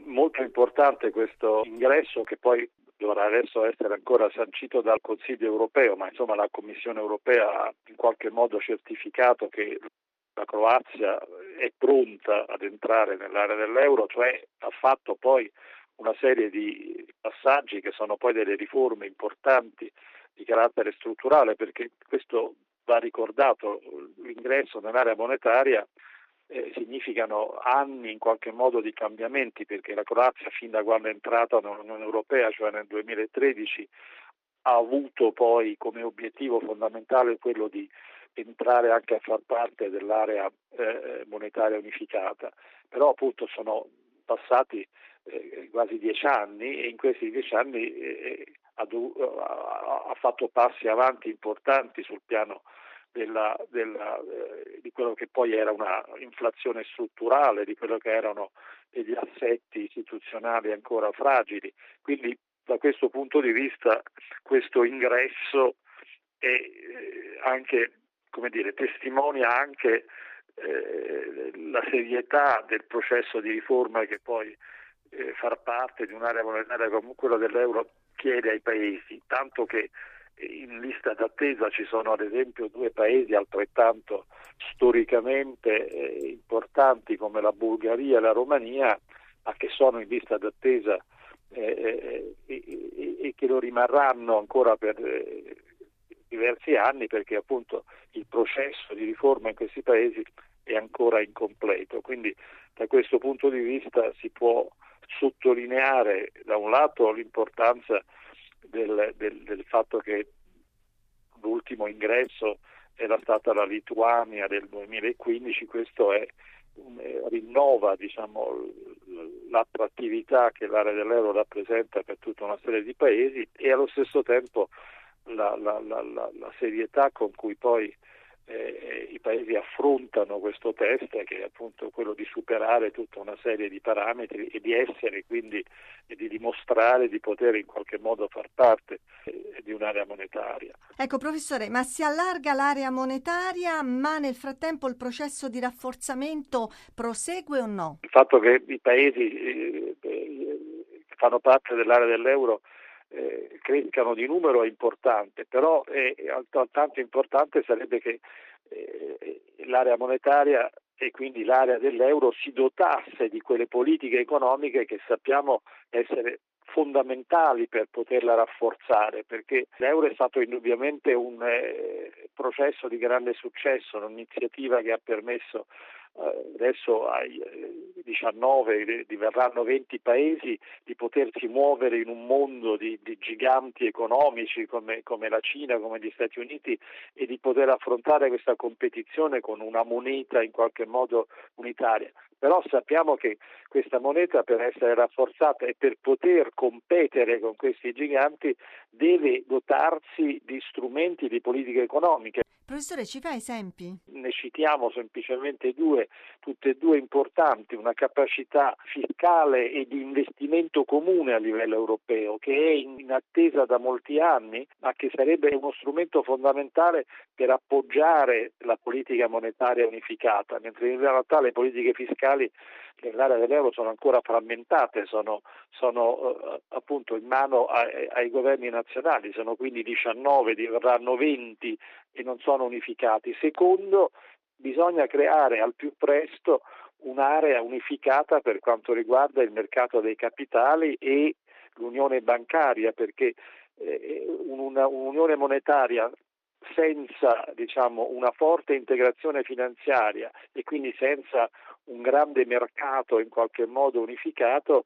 molto importante questo ingresso, che poi dovrà adesso essere ancora sancito dal Consiglio europeo, ma insomma la Commissione europea ha in qualche modo certificato che la Croazia è pronta ad entrare nell'area dell'euro, cioè ha fatto poi una serie di passaggi che sono poi delle riforme importanti di carattere strutturale, perché questo va ricordato, l'ingresso nell'area monetaria significano anni in qualche modo di cambiamenti, perché la Croazia fin da quando è entrata nell'Unione Europea, cioè nel 2013, ha avuto poi come obiettivo fondamentale quello di entrare anche a far parte dell'area monetaria unificata, però appunto sono passati quasi 10 anni e in questi 10 anni ha fatto passi avanti importanti sul piano di quello che poi era una inflazione strutturale, di quello che erano degli assetti istituzionali ancora fragili. Quindi da questo punto di vista questo ingresso è anche, come dire, testimonia anche la serietà del processo di riforma che poi far parte di un'area monetaria come quella dell'euro chiede ai paesi, tanto che in lista d'attesa ci sono ad esempio 2 paesi altrettanto storicamente importanti come la Bulgaria e la Romania, ma che sono in lista d'attesa e che lo rimarranno ancora per diversi anni, perché appunto il processo di riforma in questi paesi è ancora incompleto. Quindi da questo punto di vista si può sottolineare da un lato l'importanza del fatto che l'ultimo ingresso era stata la Lituania del 2015, questo rinnova l'attrattività che l'area dell'euro rappresenta per tutta una serie di paesi e allo stesso tempo la serietà con cui poi i paesi affrontano questo test, che è appunto quello di superare tutta una serie di parametri e di essere quindi e di dimostrare di poter in qualche modo far parte di un'area monetaria. Ecco professore, ma si allarga l'area monetaria, ma nel frattempo il processo di rafforzamento prosegue o no? Il fatto che i paesi che fanno parte dell'area dell'euro crescano di numero è importante, però altrettanto importante sarebbe che l'area monetaria e quindi l'area dell'euro si dotasse di quelle politiche economiche che sappiamo essere fondamentali per poterla rafforzare, perché l'euro è stato indubbiamente un processo di grande successo, un'iniziativa che ha permesso adesso ai 19 diverranno 20 paesi di potersi muovere in un mondo di giganti economici come la Cina, come gli Stati Uniti, e di poter affrontare questa competizione con una moneta in qualche modo unitaria. Però sappiamo che questa moneta, per essere rafforzata e per poter competere con questi giganti, deve dotarsi di strumenti di politica economica. Professore, ci fa esempi? Ne citiamo semplicemente 2, tutte e 2 importanti: una capacità fiscale e di investimento comune a livello europeo, che è in attesa da molti anni, ma che sarebbe uno strumento fondamentale per appoggiare la politica monetaria unificata, mentre in realtà le politiche fiscali nell'area dell'euro sono ancora frammentate, sono appunto in mano ai governi nazionali, sono quindi 19, diverranno 20 e non sono unificati. Secondo, bisogna creare al più presto un'area unificata per quanto riguarda il mercato dei capitali e l'unione bancaria, perché un'unione monetaria senza una forte integrazione finanziaria e quindi senza un grande mercato in qualche modo unificato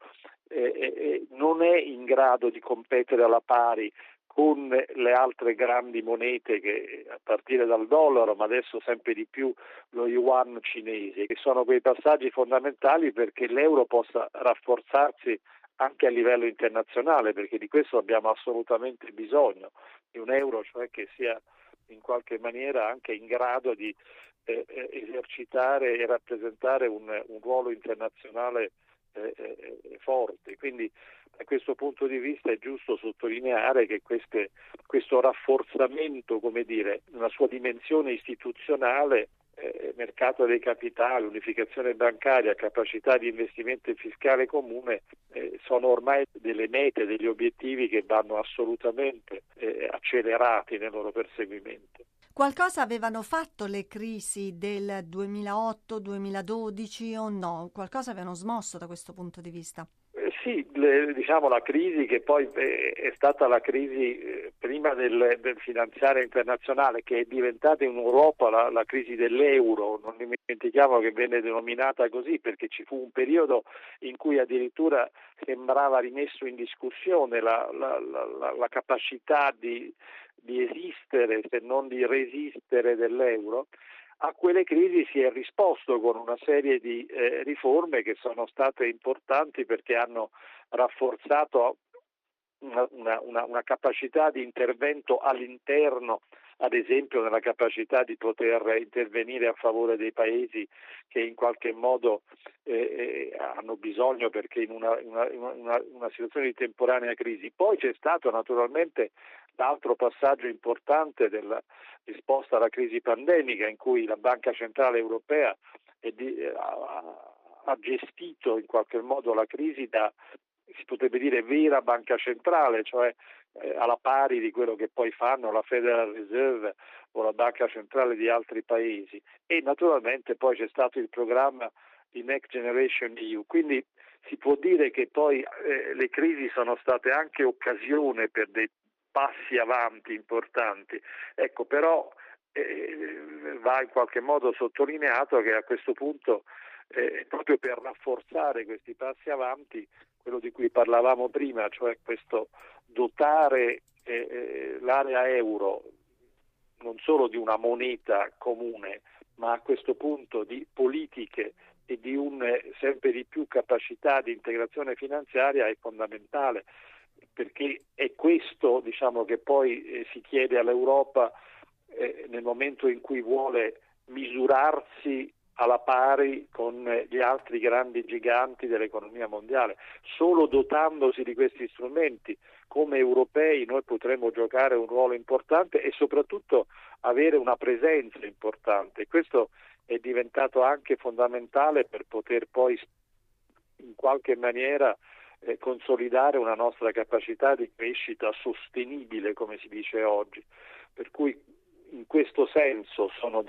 non è in grado di competere alla pari con le altre grandi monete, che a partire dal dollaro, ma adesso sempre di più lo yuan cinese, che sono quei passaggi fondamentali perché l'euro possa rafforzarsi anche a livello internazionale, perché di questo abbiamo assolutamente bisogno, di un euro cioè che sia in qualche maniera anche in grado di esercitare e rappresentare un ruolo internazionale forte. Quindi da questo punto di vista è giusto sottolineare che questo rafforzamento, come dire, nella sua dimensione istituzionale mercato dei capitali, unificazione bancaria, capacità di investimento fiscale comune sono ormai delle mete, degli obiettivi che vanno assolutamente accelerati nel loro perseguimento. Qualcosa avevano fatto le crisi del 2008-2012 o no? Qualcosa avevano smosso da questo punto di vista? Sì, diciamo la crisi che poi è stata la crisi prima del finanziario internazionale, che è diventata in Europa la crisi dell'euro. Non dimentichiamo che venne denominata così perché ci fu un periodo in cui addirittura sembrava rimesso in discussione la capacità di esistere, se non di resistere, dell'euro. A quelle crisi si è risposto con una serie di riforme che sono state importanti perché hanno rafforzato una capacità di intervento all'interno, ad esempio nella capacità di poter intervenire a favore dei paesi che in qualche modo hanno bisogno, perché in una situazione di temporanea crisi. Poi c'è stato naturalmente l'altro passaggio importante della risposta alla crisi pandemica, in cui la Banca Centrale Europea ha gestito in qualche modo la crisi da, si potrebbe dire, vera banca centrale, cioè alla pari di quello che poi fanno la Federal Reserve o la banca centrale di altri paesi. E naturalmente poi c'è stato il programma di Next Generation EU. Quindi si può dire che poi le crisi sono state anche occasione per dei passi avanti importanti. Ecco, però va in qualche modo sottolineato che a questo punto proprio per rafforzare questi passi avanti, quello di cui parlavamo prima, cioè questo dotare l'area euro non solo di una moneta comune, ma a questo punto di politiche e di sempre di più capacità di integrazione finanziaria è fondamentale, perché è questo, diciamo, che poi si chiede all'Europa nel momento in cui vuole misurarsi alla pari con gli altri grandi giganti dell'economia mondiale. Solo dotandosi di questi strumenti come europei noi potremo giocare un ruolo importante e soprattutto avere una presenza importante. Questo è diventato anche fondamentale per poter poi in qualche maniera consolidare una nostra capacità di crescita sostenibile, come si dice oggi. Per cui in questo senso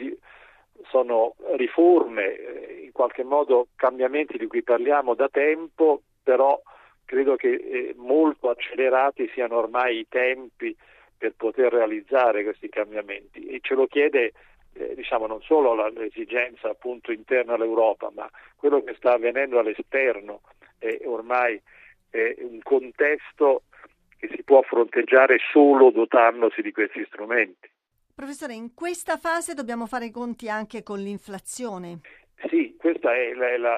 sono riforme, in qualche modo cambiamenti di cui parliamo da tempo, però credo che molto accelerati siano ormai i tempi per poter realizzare questi cambiamenti, e ce lo chiede non solo l'esigenza appunto interna all'Europa, ma quello che sta avvenendo all'esterno è ormai un contesto che si può fronteggiare solo dotandosi di questi strumenti. Professore, in questa fase dobbiamo fare i conti anche con l'inflazione. Sì, questa è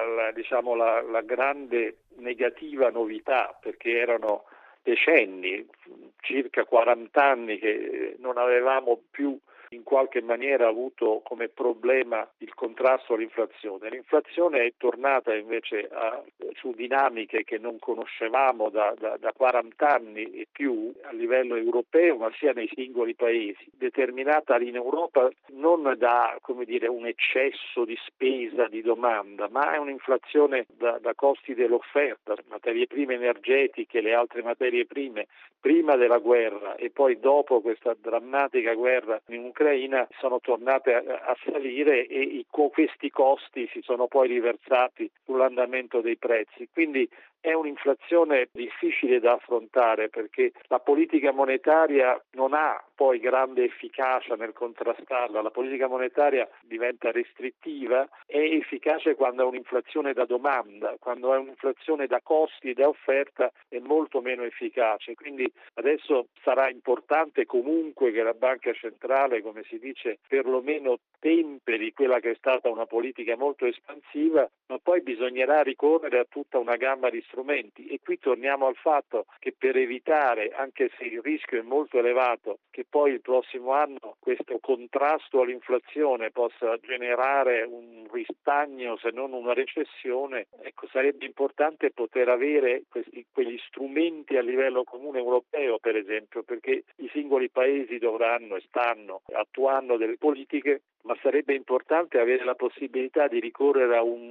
la grande negativa novità, perché erano decenni, circa 40 anni che non avevamo più in qualche maniera avuto come problema il contrasto all'inflazione. L'inflazione è tornata invece su dinamiche che non conoscevamo da 40 anni e più a livello europeo, ma sia nei singoli paesi, determinata in Europa non da un eccesso di spesa, di domanda, ma è un'inflazione da costi dell'offerta, materie prime energetiche, le altre materie prime, prima della guerra e poi dopo questa drammatica guerra in Ucraina sono tornate a salire, e questi costi si sono poi riversati sull'andamento dei prezzi. Quindi è un'inflazione difficile da affrontare, perché la politica monetaria non ha poi grande efficacia nel contrastarla. La politica monetaria diventa restrittiva, è efficace quando è un'inflazione da domanda, quando è un'inflazione da costi e da offerta è molto meno efficace. Quindi adesso sarà importante comunque che la Banca Centrale, come si dice, perlomeno temperi quella che è stata una politica molto espansiva, ma poi bisognerà ricorrere a tutta una gamma di strumenti, e qui torniamo al fatto che per evitare, anche se il rischio è molto elevato, che che poi il prossimo anno questo contrasto all'inflazione possa generare un ristagno, se non una recessione, ecco, sarebbe importante poter avere quegli strumenti a livello comune europeo, per esempio, perché i singoli paesi dovranno e stanno attuando delle politiche, ma sarebbe importante avere la possibilità di ricorrere a un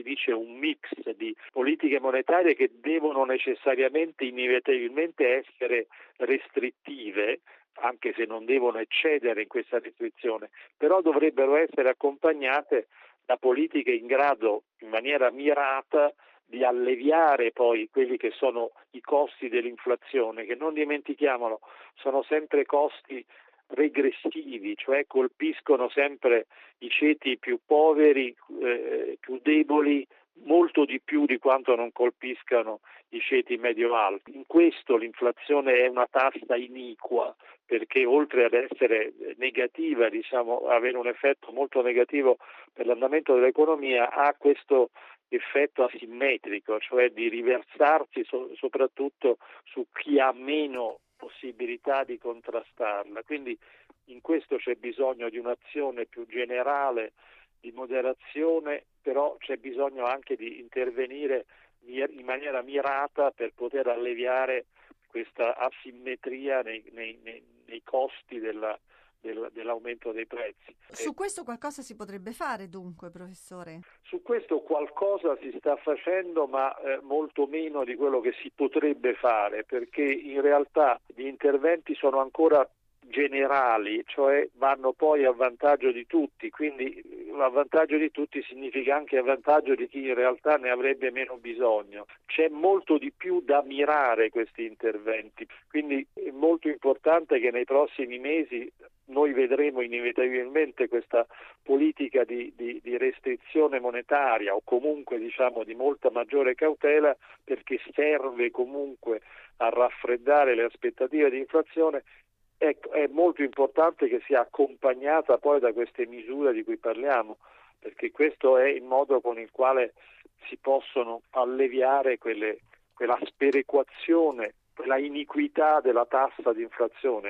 mix di politiche monetarie che devono necessariamente, inevitabilmente essere restrittive, anche se non devono eccedere in questa restrizione, però dovrebbero essere accompagnate da politiche in grado, in maniera mirata, di alleviare poi quelli che sono i costi dell'inflazione, che non dimentichiamolo, sono sempre costi regressivi, cioè colpiscono sempre i ceti più poveri, più deboli, molto di più di quanto non colpiscano i ceti medio-alti. In questo l'inflazione è una tassa iniqua, perché oltre ad essere negativa, avere un effetto molto negativo per l'andamento dell'economia, ha questo effetto asimmetrico, cioè di riversarsi soprattutto su chi ha meno possibilità di contrastarla. Quindi in questo c'è bisogno di un'azione più generale di moderazione, però c'è bisogno anche di intervenire in maniera mirata per poter alleviare questa asimmetria nei costi dell'aumento dei prezzi. Su questo qualcosa si potrebbe fare dunque, professore? Su questo qualcosa si sta facendo, ma molto meno di quello che si potrebbe fare, perché in realtà gli interventi sono ancora generali, cioè vanno poi a vantaggio di tutti, quindi a vantaggio di tutti significa anche a vantaggio di chi in realtà ne avrebbe meno bisogno. C'è molto di più da mirare questi interventi, quindi è molto importante che nei prossimi mesi noi vedremo inevitabilmente questa politica di restrizione monetaria, o comunque di molta maggiore cautela, perché serve comunque a raffreddare le aspettative di inflazione. Ecco, è molto importante che sia accompagnata poi da queste misure di cui parliamo, perché questo è il modo con il quale si possono alleviare quella sperequazione, quella iniquità della tassa di inflazione.